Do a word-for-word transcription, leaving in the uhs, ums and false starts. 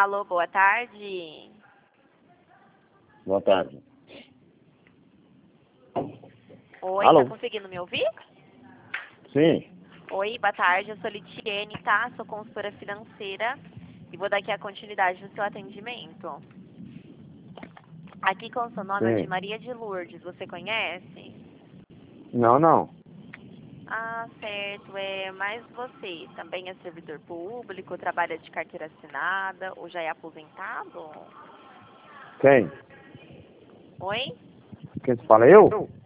Alô, boa tarde. Boa tarde. Oi, Alô? tá conseguindo me ouvir? Sim. Oi, boa tarde. Eu sou Litiene, tá? Sou consultora financeira e vou dar aqui a continuidade no seu atendimento. Aqui com o seu nome é de Sim. Maria de Lourdes. Você conhece? Não, não. Ah, certo. É, mas você também é servidor público, trabalha de carteira assinada ou já é aposentado? Quem? Oi? Quem se fala? Eu?